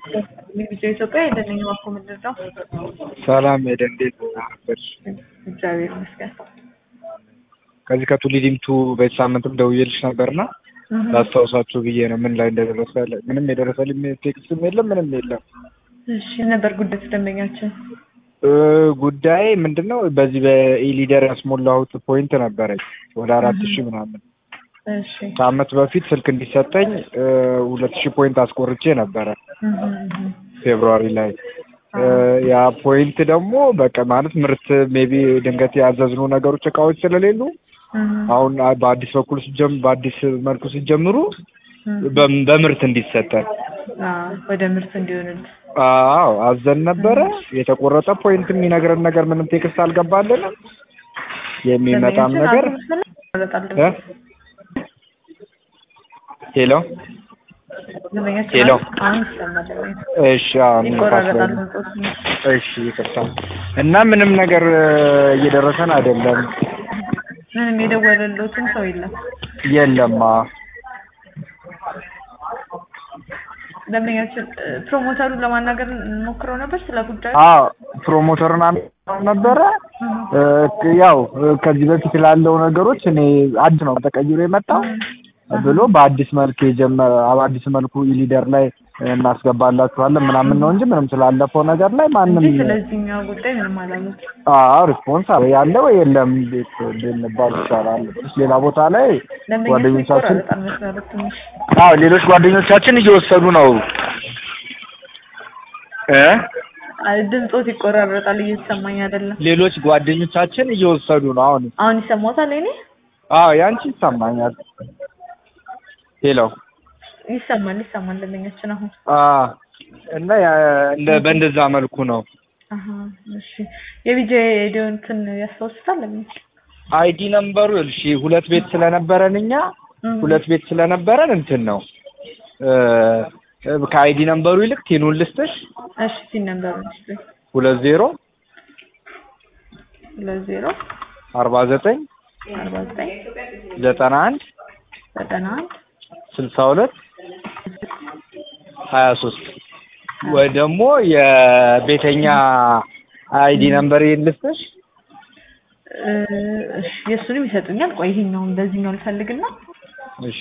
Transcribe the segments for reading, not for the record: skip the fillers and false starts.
ቪዲዮ ኢትዮጵያ የደነኝ ማኮ ምንድነው? ሰላም ሄደን እንዴት ነበር? እግዚአብሔር ይመስገን። ከዚህ ከቱሊ ዲምቱ በሳምንትም ደውዬልሽ ነበርና ላስታውሳችሁ ብዬ ነው። ምን ላይ እንደደረሰ ምንም የደረሰልኝ ቴክስትም የለም ምንም የለም። እሺ ነበር ጉዳይ ደንበኛችን ጉዳይ ምንድነው? በዚህ በኢሊደር ያስሞላሁት ፖይንት ነበረኝ ወደ 4000 ምናምን። እሺ ከአመት በፊት ስልክ እንዲሰጠኝ 2000 ፖይንት አስቆርጬ ነበረ ፌብሩዋሪ ላይ። ያ ፖይንት ደግሞ በቃ ማለት ምርት ሜቢ ድንገት ያዘዝኑ ነገሮች እቃዎች ስለሌሉ አሁን በአዲስ መልኩ ሲጀምሩ በምርት እንዲሰጠን ወደ ምርት እንዲሆንልን አዘን ነበረ። የተቆረጠ ፖይንት የሚነግረን ነገር ምንም ቴክስት አልገባልንም። የሚመጣም ነገር ሄሎ እሺ እሺ ይቅርታ። እና ምንም ነገር እየደረሰን አይደለም። ምንም የደወለልዎትም ሰው የለማ። ደንበኛችን ፕሮሞተሩን ለማናገር ሞክረው ነበር ስለ ጉዳዩ? ፕሮሞተሩን ነበረ። ያው ከዚህ በፊት ላለው ነገሮች እኔ አዲስ ነው ተቀይሮ የመጣው ብሎ በአዲስ መልኩ ኢሊደር ላይ እናስገባላችኋለን ምናምን ነው እንጂ ምንም ስላለፈው ነገር ላይ ማንም ስለዚህኛው ጉዳይ ምንም አላሉት። ሪስፖንስ ያለው የለም። እንባል ይቻላል። ሌላ ቦታ ላይ ሌሎች ጓደኞቻችን እየወሰዱ ነው። ድምጾት ይቆራረጣል፣ እየተሰማኝ አይደለም። ሌሎች ጓደኞቻችን እየወሰዱ ነው። አሁን ይሰማዎታል? እኔ ያንቺ ይሰማኛል። ሄሎ ይሰማል ደንበኛችን አሁን እና በእንደዛ መልኩ ነው። እሺ የቪዲዮ ኤዲዮንትን ያስታውሳል? አይዲ ነምበሩ እሺ ሁለት ቤት ስለነበረን እንትን ነው። ከአይዲ ነምበሩ ይልቅ ቲኑን ልስጥሽ? እሺ ቲን ነምበሩ ልስጥሽ። 20 49 91 62 23 ወይ ደግሞ የቤተኛ አይዲ ነምበር ልስጥሽ? እሺ የሱንም ይሰጡኛል። ቆይ ይሄኛውን በዚህኛው ልፈልግና እሺ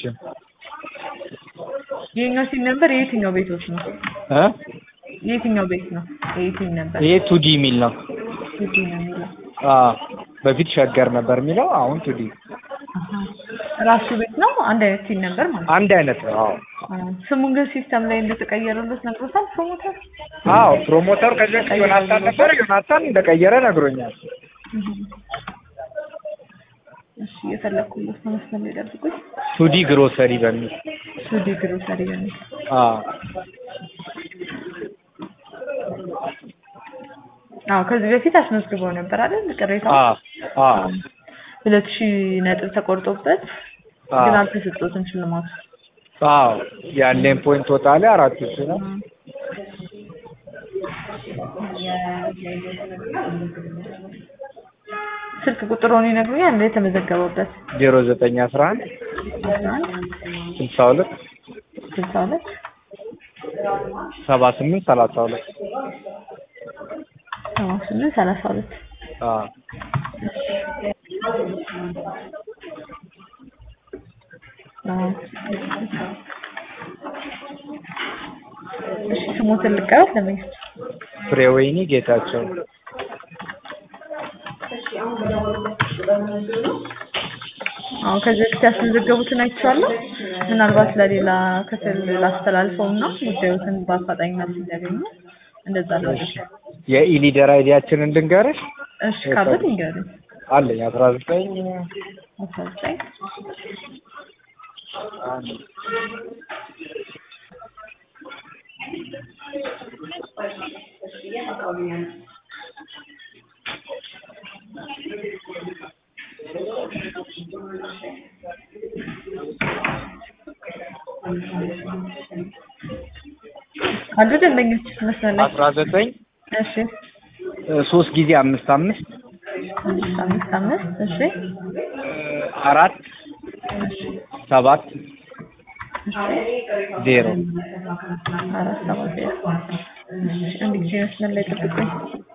ይሄኛው ሲን ነበር የትኛው ቤቶች ነው? የትኛው ቤት ነው? የትኛው ነበር? ይሄ ቱዲ ሚል ነው። ቱዲ ነው የሚለው። በፊት ሸገር ነበር የሚለው አሁን ቱዲ ራሱ ቤት ነው። አንድ አይነት ሲን ነበር ማለት አንድ አይነት ነው። ስሙን ግን ሲስተም ላይ እንደተቀየረለት ነግሮታል ፕሮሞተር? ፕሮሞተር ከዚህ ዮናታን ነበር። ዮናታን እንደቀየረ ነግሮኛል። እሺ የፈለኩት ነው መስመር ላይ ደርኩኝ። ቱዲ ግሮሰሪ በሚል ከዚህ በፊት አስመዝግበው ነበር አይደል? ቅሬታው 2000 ነጥብ ተቆርጦበት ግን አልተሰጠውም ሽልማቱ። ያለን ፖይንት ቶታሊ 4000 ነው። ስልክ ቁጥሩን ይነግሩኛል እንዴ? የተመዘገበበት 0911 62 78 32 እሺ ስሞትን ልቀበል ለምን? ፍሬወይኒ ጌታቸው። ከዚህ በፊት ያስመዘገቡትን አይቻለሁ። ምናልባት ለሌላ ክፍል ላስተላልፈውና ጉዳዩን በአፋጣኝ መልስ እንዲያገኙ እንደዛ ነው። የኢሊደር አይዲያችንን ልንገርሽ? እሺ ካበት እንገርኝ አለኝ 19 ደንበኞች መስመር 19 እሺ 3 ጊዜ 55 እሺ 4 7 0 አንድ ጊዜ መስመር ላይ ጠብቁኝ።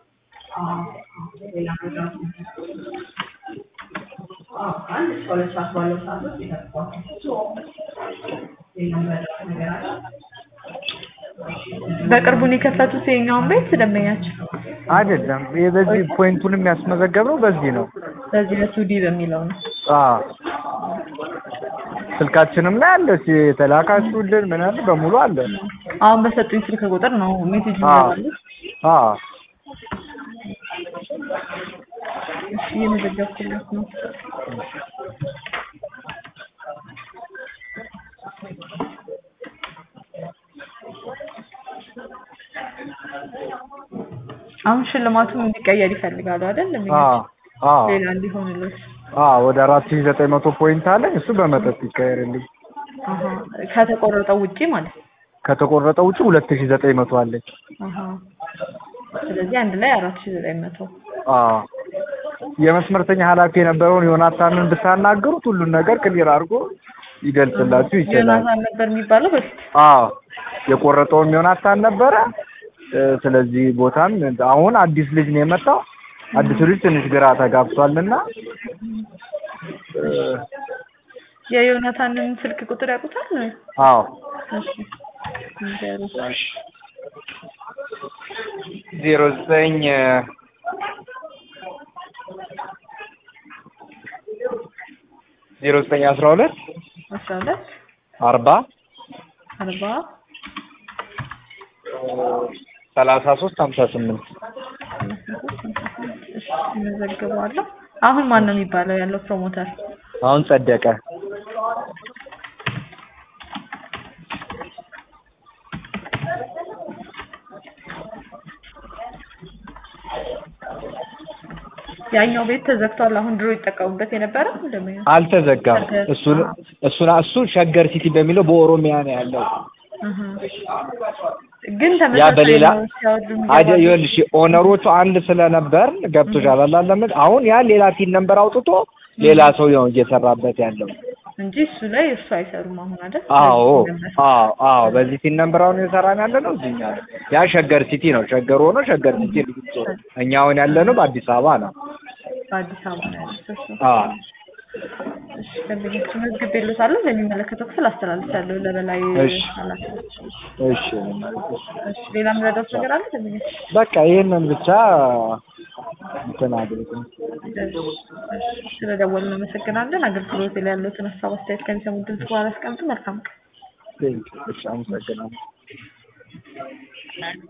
በቅርቡ ነው የከፈቱት የኛውን ቤት ደንበኛችን? አይደለም በዚህ ፖይንቱንም ያስመዘገብነው በዚህ ነው። በዚህ በቱዲ በሚለው ነው። ስልካችንም ላይ አለ የተላካችሁልን ምን አለ በሙሉ አለ። አሁን በሰጡኝ ስልክ ቁጥር ነው ሜሴጅ ይላል። እሺ የመዘገብኩለት ነው። አሁን ሽልማቱም እንዲቀየር ይፈልጋሉ አይደል? ሌላ እንዲሆንልህ ወደ 4900 ፖይንት አለ። እሱ በመጠጥ ይቀየርልኝ። ከተቆረጠው ውጪ ማለት ነው። ከተቆረጠው ውጪ 2900 አለች። ስለዚህ አንድ ላይ 4900። የመስመርተኛ ኃላፊ የነበረውን ዮናታንን ብታናገሩት ሁሉን ነገር ክሊር አድርጎ ይገልጽላችሁ ይችላል። ዮናታን ነበር የሚባለው በፊት? የቆረጠውም ዮናታን ነበረ። ስለዚህ ቦታም አሁን አዲስ ልጅ ነው የመጣው። አዲስ ልጅ ትንሽ ግራ ተጋብቷልና የዮናታንን ስልክ ቁጥር ያውቁታል? እሺ 0912 40 33 58 መዘግበዋለሁ። አሁን ማን ነው የሚባለው ያለው ፕሮሞተር? አሁን ጸደቀ። ያኛው ቤት ተዘግቷል። አሁን ድሮ ይጠቀሙበት የነበረ እንደምን አልተዘጋም። እሱ ሸገር ሲቲ በሚለው በኦሮሚያ ነው ያለው። ግን ያ በሌላ ይኸውልሽ ኦነሮቹ አንድ ስለነበር ገብቶሻል አላለም። አሁን ያ ሌላ ቲን ነምበር አውጥቶ ሌላ ሰው ነው እየሰራበት ያለው እንጂ እሱ ላይ እሱ አይሰሩም አሁን አይደል? በዚህ ቲን ነምበር አሁን እየሰራን ያለ ነው እዚህኛ። ያ ሸገር ሲቲ ነው። ሸገር ሆኖ ሸገር ሲቲ ልጅ እኛ አሁን ያለነው በአዲስ አበባ ነው። በአዲስ አበባ ነው ያለው። እሺ ከዚህ መዝግቤልዎታለሁ። ለሚመለከተው ክፍል አስተላልፋለሁ ለበላይ ኃላፊዎች። እሺ ሌላ ምረዳው ነገር አለ? በቃ ይሄንን ብቻ እንትን አድርጉ። ስለደወልን እናመሰግናለን። አገልግሎት ላይ ያለውን ሀሳብ አስተያየት ከሚሰሙት ድምጽ በኋላ አስቀምጡ። መልካም ቀን። እሺ አመሰግናለሁ።